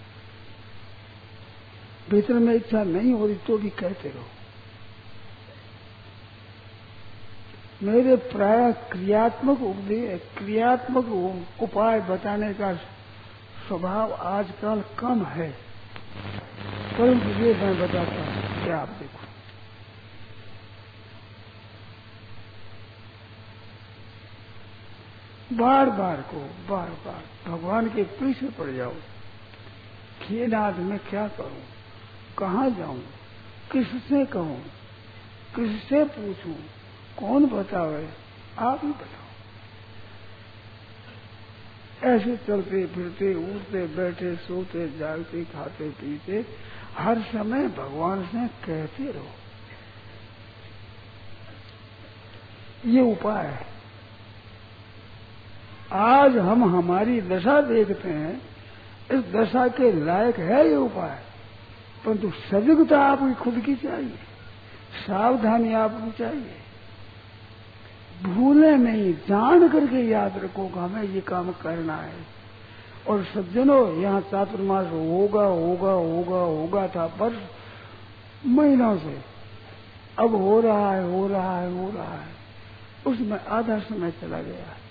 भीतर में इच्छा नहीं हो रही तो भी कहते रहो। मेरे प्राय क्रियात्मक उपदेश, क्रियात्मक उपाय बताने का स्वभाव आजकल कम है, परंतु ये मैं बताता हूं, क्या आप देखो। बार बार को बार बार भगवान के पीछे पड़ जाओ। हे नाथ मैं क्या करूं, कहाँ जाऊं, किससे कहूं, किससे पूछूं, कौन बतावे, आप ही बताओ। ऐसे चलते फिरते उठते बैठे सोते जागते खाते पीते हर समय भगवान से कहते रहो। ये उपाय है। आज हम हमारी दशा देखते हैं, इस दशा के लायक है ये उपाय, परंतु सजगता आपकी खुद की चाहिए, सावधानी आपकी चाहिए। भूले नहीं, जान करके याद रखो कि हमें ये काम करना है। और सज्जनों, यहाँ चातुर्मास होगा होगा होगा होगा था वर्ष महीनों से, अब हो रहा है हो रहा है हो रहा है, उसमें आधा समय चला गया है।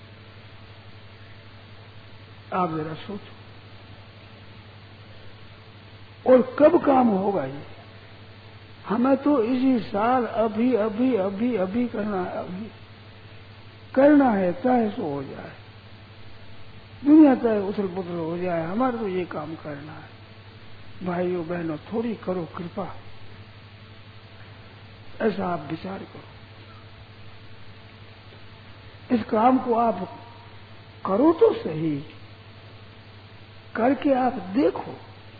आप जरा सोचो, और कब काम होगा ये? हमें तो इसी साल अभी अभी अभी अभी करना है, अभी करना है, चाहे सो हो जाए, दुनिया चाहे उथल पुथल हो जाए, हमारा तो ये काम करना है। भाइयों बहनों, थोड़ी करो कृपा, ऐसा आप विचार करो। इस काम को आप करो तो सही, करके आप देखो,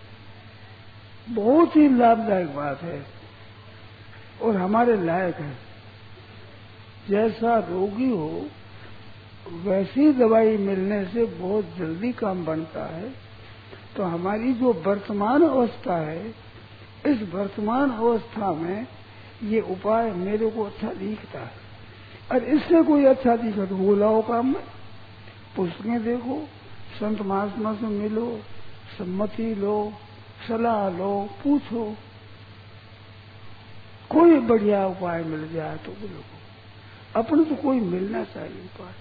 बहुत ही लाभदायक बात है और हमारे लायक है। जैसा रोगी हो वैसी दवाई मिलने से बहुत जल्दी काम बनता है। तो हमारी जो वर्तमान अवस्था है, इस वर्तमान अवस्था में ये उपाय मेरे को अच्छा दिखता है, और इससे कोई अच्छा दिखा तो वो लाओ काम में। पुस्तकें देखो, संत महात्मा से मिलो, सम्मति लो, सलाह लो, पूछो, कोई बढ़िया उपाय मिल जाए तो बोलो। अपने तो कोई मिलना चाहिए उपाय,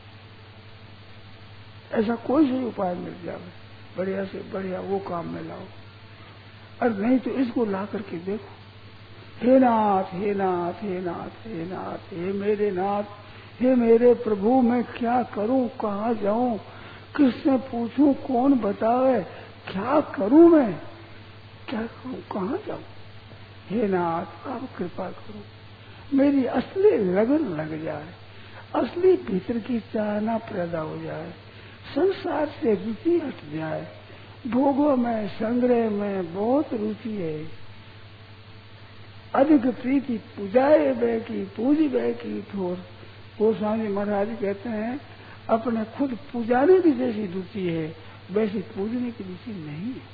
ऐसा कोई सा उपाय मिल जाए बढ़िया से बढ़िया, वो काम में लाओ। और नहीं तो इसको ला करके देखो। हे नाथ, हे नाथ, हे नाथ, हे नाथ, हे मेरे नाथ, हे मेरे प्रभु, मैं क्या करूं, कहाँ जाऊं, किससे पूछूं, कौन बतावे, क्या करूं मैं, क्या करूं, कहाँ जाऊं। हे नाथ, आप कृपा करो, मेरी असली लगन लग जाए, असली भीतर की चाहना पैदा हो जाए, संसार से रुचि हट जाए। भोगों में, संग्रह में बहुत रुचि है, अधिक प्रीति पूजाए बे की, पूज बे की थोर। गोस्वामी महाराज कहते हैं, अपने खुद पूजाने की जैसी रुचि है, वैसी पूजने की रुचि नहीं है।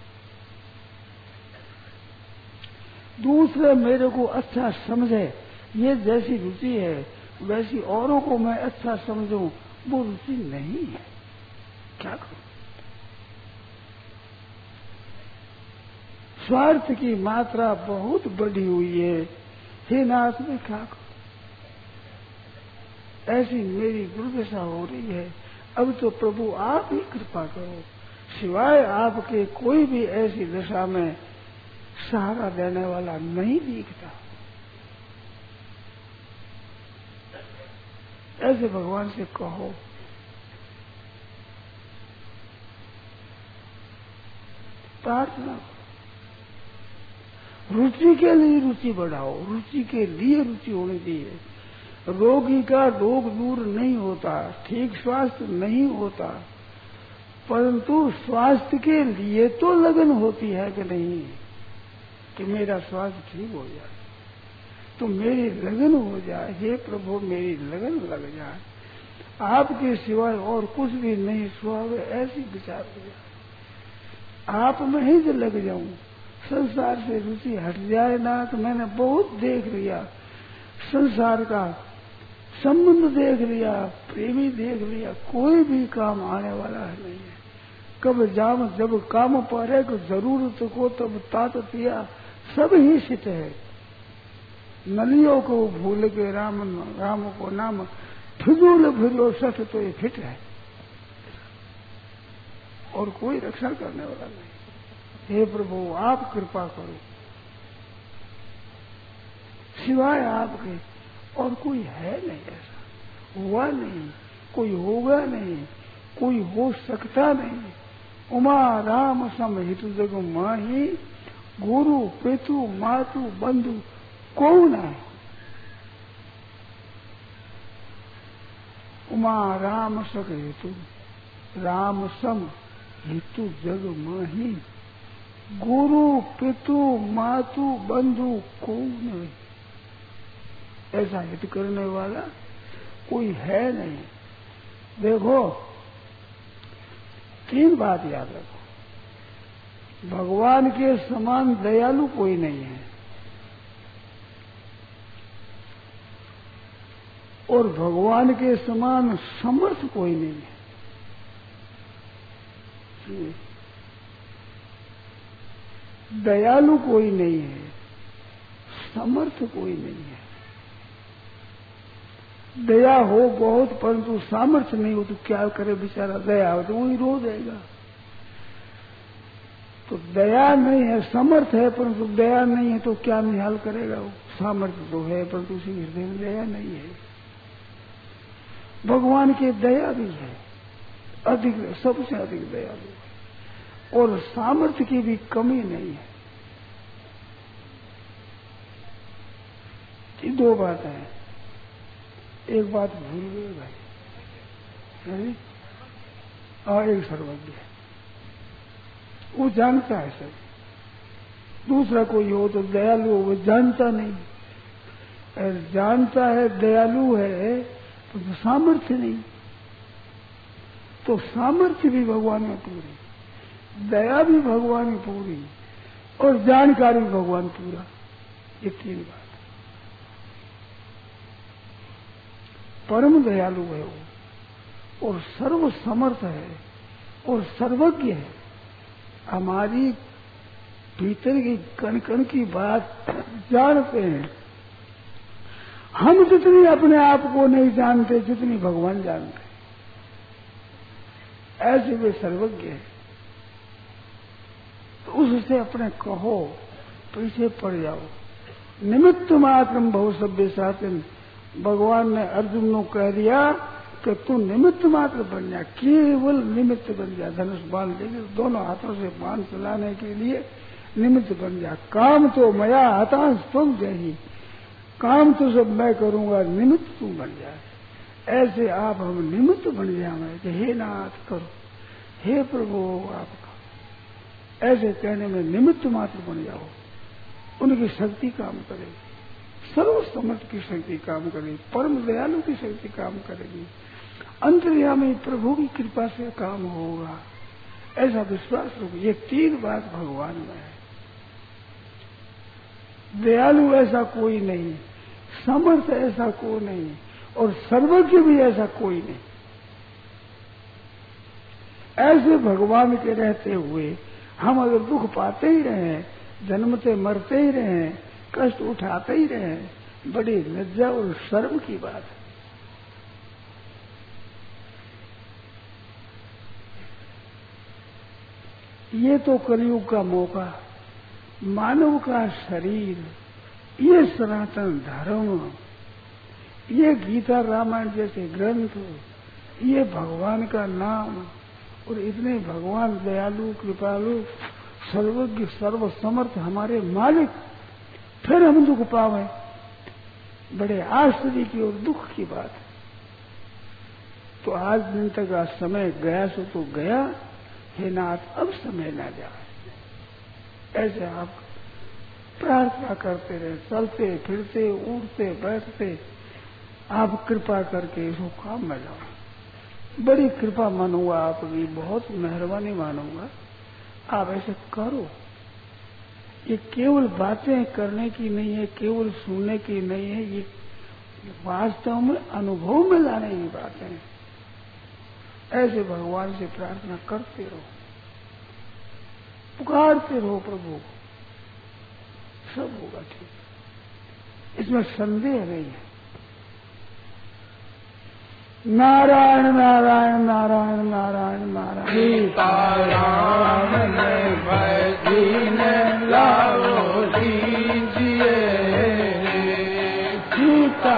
दूसरे मेरे को अच्छा समझे, ये जैसी रुचि है, वैसी औरों को मैं अच्छा समझूं, वो रुचि नहीं है। क्या करूं? स्वार्थ की मात्रा बहुत बढ़ी हुई है। हे नाथ, मैं क्या करूं? ऐसी मेरी दुर्दशा हो रही है। अब तो प्रभु आप ही कृपा करो, सिवाय आपके कोई भी ऐसी दशा में सहारा देने वाला नहीं दिखता। ऐसे भगवान से कहो। प्रार्थना, रुचि के लिए रुचि बढ़ाओ, रुचि के लिए रुचि होनी चाहिए। रोगी का रोग दूर नहीं होता, ठीक स्वास्थ्य नहीं होता, परंतु स्वास्थ्य के लिए तो लगन होती है कि नहीं, कि मेरा स्वास्थ्य ठीक हो जाए, तो मेरी लगन हो जाए। हे प्रभु, मेरी लगन लग जाए, आपके सिवाय और कुछ भी नहीं सुहावे, ऐसी विचार हो जाए, आप में ही जो लग जाऊं, संसार से रुचि हट जाए ना। तो मैंने बहुत देख लिया, संसार का संबंध देख लिया, प्रेमी देख लिया, कोई भी काम आने वाला है नहीं है। कब जाम जब काम पर है, जरूरत को तब तात दिया, सब ही सित है। नलियों को भूल के राम राम को नाम, फिजूल फिरो सठ तो ये फिट है, और कोई रक्षा करने वाला नहीं। हे प्रभु, आप कृपा करो, सिवाय आपके और कोई है नहीं। ऐसा हुआ नहीं, कोई होगा नहीं, कोई हो सकता नहीं। उमा राम सम हितु जग माही, गुरु पितु मातु बंधु कौन है। उमा राम सक हेतु, राम सम हेतु जग माही, गुरु पितु मातु बंधु कौन है। ऐसा हित करने वाला कोई है नहीं। देखो, तीन बात याद रखो, भगवान के समान दयालु कोई नहीं है, और भगवान के समान समर्थ कोई नहीं है। दयालु कोई नहीं है, समर्थ कोई नहीं है। दया हो बहुत, परंतु सामर्थ्य नहीं हो तो क्या करे बेचारा। दया हो तो वही रो देगा। तो दया नहीं है, समर्थ है परंतु दया नहीं है तो क्या निहाल करेगा वो? सामर्थ्य तो है परंतु उसी हृदय में दया नहीं है। भगवान की दया भी है, अधिक, सबसे अधिक दयालु है और सामर्थ्य की भी कमी नहीं है। ये दो बातें हैं। एक बात भूल गए भाई, और एक सर्वज्ञ है, वो जानता है सब। दूसरा कोई हो तो दयालु हो, वो जानता नहीं। अगर जानता है दयालु है तो, तो सामर्थ्य नहीं, तो सामर्थ्य भी भगवान में पूरी, दया भी भगवान में पूरी और जानकारी भी भगवान पूरा। ये तीन बात। परम दयालु है वो और सर्व समर्थ है और सर्वज्ञ है। हमारी भीतर की कण कण की बात जानते हैं। हम जितनी अपने आप को नहीं जानते जितनी भगवान जानते, ऐसे वे सर्वज्ञ है। तो उससे अपने कहो, पीछे पड़ जाओ। निमित्त मात्रम बहु सभ्य साथिन, भगवान ने अर्जुन को कह दिया कि तू निमित्त मात्र बन जा, केवल निमित्त बन जा। धनुष बाण लेके दोनों हाथों से बाण चलाने के लिए निमित्त बन जा। काम तो मया हतांश तुम जही, काम तो सब मैं करूंगा, निमित्त तू बन जाए। ऐसे आप हम निमित्त बन जाए कि हे नाथ करो, हे प्रभु आपका, ऐसे कहने में निमित्त मात्र बन जाओ। उनकी शक्ति काम करेगी, सर्व समर्थ की शक्ति काम करेगी, परम दयालु की शक्ति काम करेगी, अंतर्यामी प्रभु की कृपा से काम होगा। ऐसा विश्वास रखो। ये तीन बात भगवान में है। दयालु ऐसा कोई नहीं, समर्थ ऐसा कोई नहीं और सर्वज्ञ भी ऐसा कोई नहीं। ऐसे भगवान के रहते हुए हम अगर दुख पाते ही रहे, जन्मते मरते ही रहे, कष्ट उठाते ही रहे, बड़ी लज्जा और शर्म की बात है। ये तो कलयुग का मौका, मानव का शरीर, ये सनातन धर्म, ये गीता रामायण जैसे ग्रंथ, ये भगवान का नाम और इतने भगवान दयालु कृपालु सर्वज्ञ सर्व समर्थ हमारे मालिक, फिर हम दुख पावे, बड़े आश्चर्य की और दुख की बात है। तो आज दिन तक आज समय गया सो तो गया, हे नाथ अब समय ना जाए। ऐसे आप प्रार्थना करते रहे, चलते फिरते उठते बैठते, आप कृपा करके इसको काम में लाओ। बड़ी कृपा मानूंगा आपकी, बहुत मेहरबानी मानूंगा। आप ऐसे करो। ये केवल बातें करने की नहीं है, केवल सुनने की नहीं है, ये वास्तव में अनुभव में लाने की बातें हैं। ऐसे भगवान से प्रार्थना करते रहो, पुकारते रहो प्रभु, सब होगा ठीक, इसमें संदेह नहीं है। नारायण नारायण नारायण नारायण नारायण, सीताराम ने भय दीन लाओ दीजिए, सीता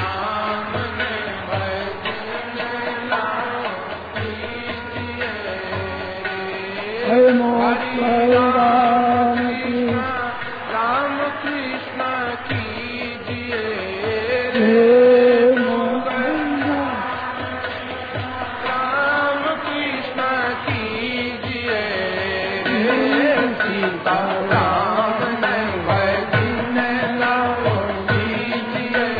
हे मोक्ष राम की राम कृष्ण कीजिए, हे मोक्ष राम कृष्ण कीजिए, सीता राम ने भय दीन लाओ दीजिए,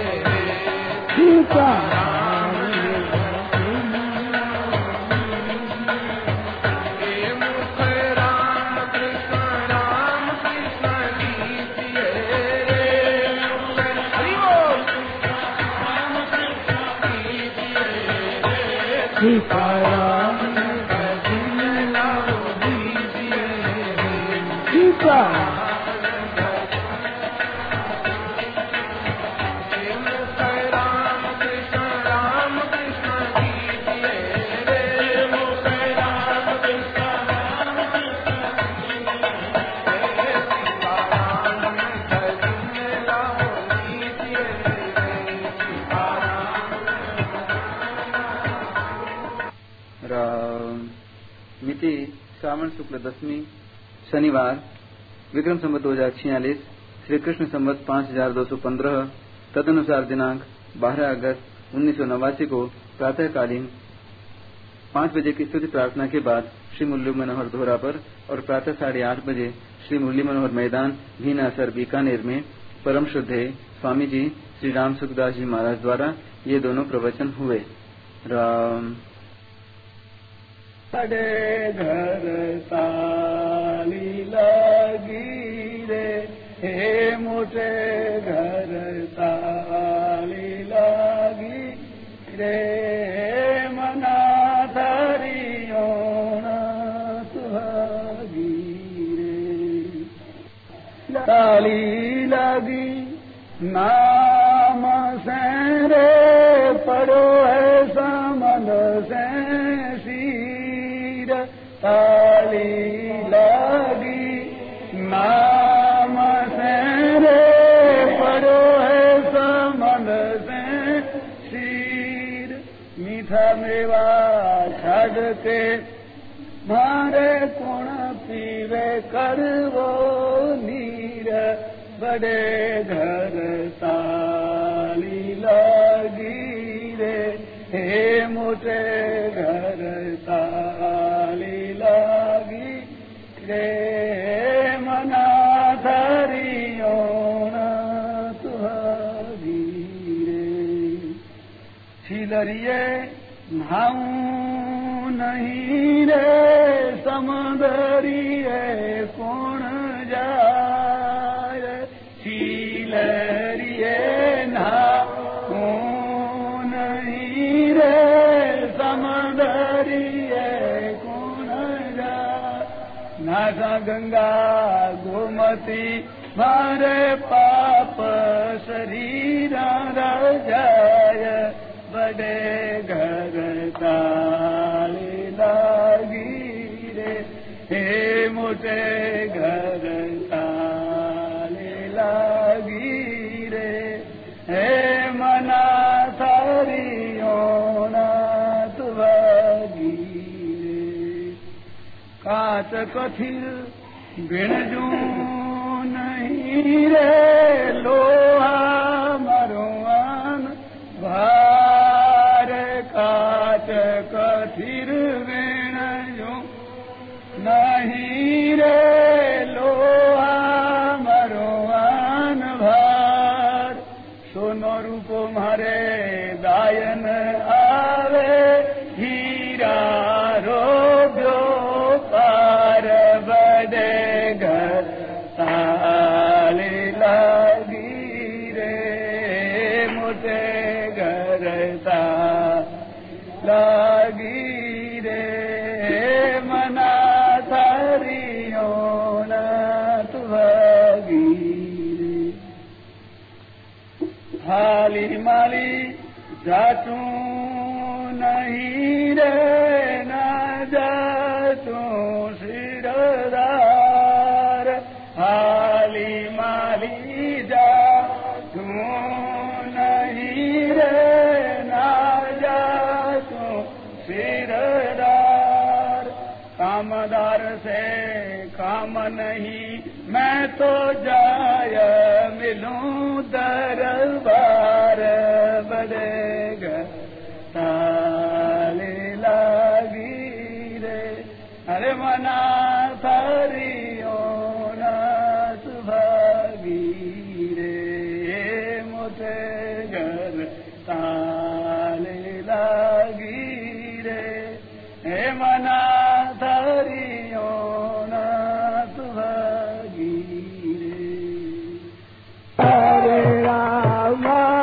सीता सीताराम भजन लाओ दीजिए, सीता राम कृष्ण राम कृष्ण कीजिए, रे मुख राम कृष्ण राम कृष्ण तिथि श्रावण शुक्ल दसवीं शनिवार विक्रम संवत दो हजार छियालीस श्री कृष्ण संवत पाँच हजार दो सौ पंद्रह तदनुसार दिनांक बारह अगस्त उन्नीस सौ नवासी को प्रातःकालीन पाँच बजे की स्तुति प्रार्थना के बाद श्री मुरली मनोहर धोरा पर और प्रातः साढ़े आठ बजे श्री मुरली मनोहर मैदान भीनासर बीकानेर में परम श्रद्धेय स्वामी जी श्री राम सुखदास जी महाराज द्वारा ये दोनों प्रवचन हुए। राम बड़े घर ताली लगी रे, हे मोटे घर ताली लगी रे, मना धरियो सुहागी रे। ताली लगी नाम से रे, पड़ो है समन से सीर। ताली लगी नाम से रे, पड़ो है समन से सीर। मीठा मेवा छड़ के मारे कुण पीवे करवो नीर। बड़े घर ताली लगी रे, हे मोटे घर ताली लगी रे, मना धरियो सुहागी रे। छिलरिए नाऊ नहीं रे, समंदरिए कौन जाए। छिलरिए नाऊ नहीं रे, समंदरिए कौन जाए। नासा गंगा गोमती मारे पाप शरीर जाय। बड़े घर ताली लगी रे, हे मोटे घर ताली लगी रे, हे मना सारियो नाथ भागी रे। काच कथिर बिणजू नहीं रे, लोहा मरुआन भार। काच कथिर बिणजू नहीं रे, लोहा मरुआन भार। सोनो रूपो मारे दायन आवे, हीरा रोब्यो पार। बड़े घर ताली लगी रे, मोटे घर ताली लगी रे, मना धरियो नाथ भागी रे। हाली माली जातू नहीं रे, ना जातू सिरदार। हाली माली जातू नहीं रे, ना जातू सिरदार। कामदार से काम नहीं, मैं तो जाय मिलूं दरबार। बड़े घर ताली लगी रे, अरे मना धरियो नाथ भागी रे, मोटे घर ताली लगी रे, हे मना धरियो नाथ भागी रे। हरे राम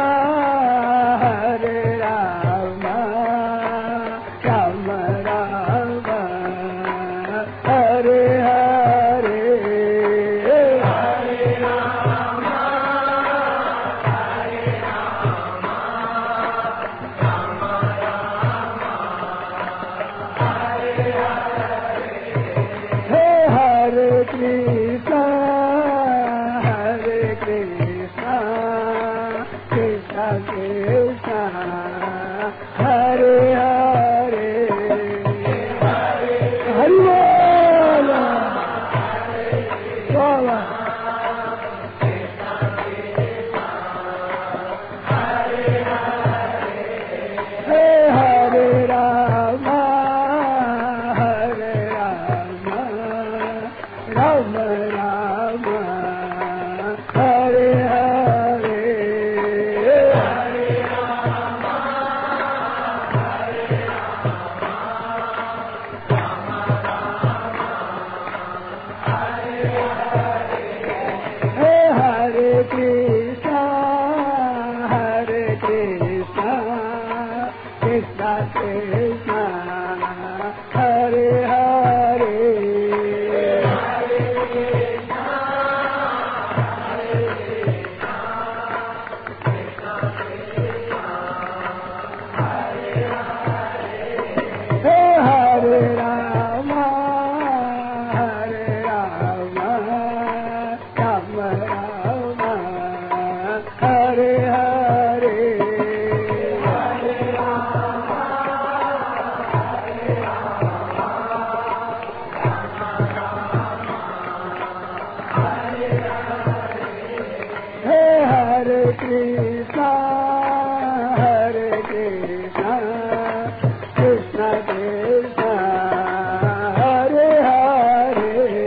हरे राम, राम राम हरे हरे। हरे राम हरे राम, राम राम हरे हरे। हे हरे कृष्ण हरे Krishna, Krishna Krishna Hare Hare. Hari Hare Hare Krishna, Hare Krishna, Krishna Krishna, Hare Hare,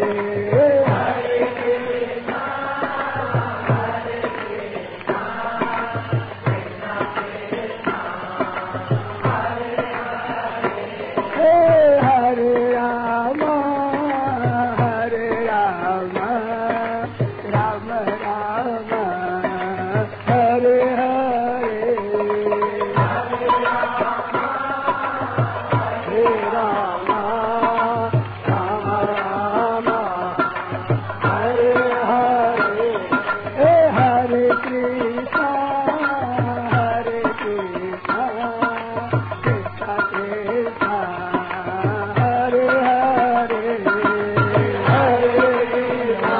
Hare Krishna, Hare Krishna, Krishna Krishna, Hare Hare, Hare Rama, Hare Rama, Rama Rama. Hare Hare, Hare Rama, Hare Rama, Rama Rama, Hare Hare, Hare Krishna, Hare Krishna, Krishna Krishna, Hare Hare, Hare Krishna.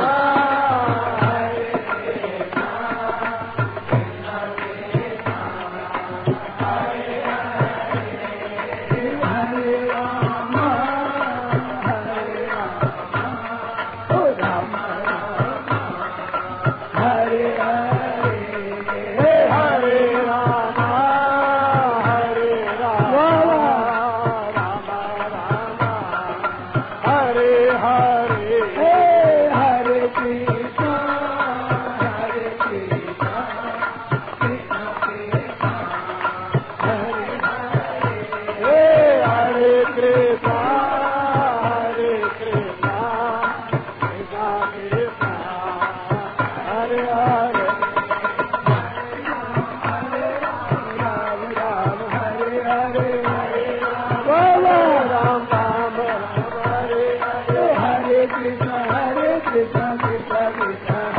Krishna, Hare Krishna, Krishna Krishna,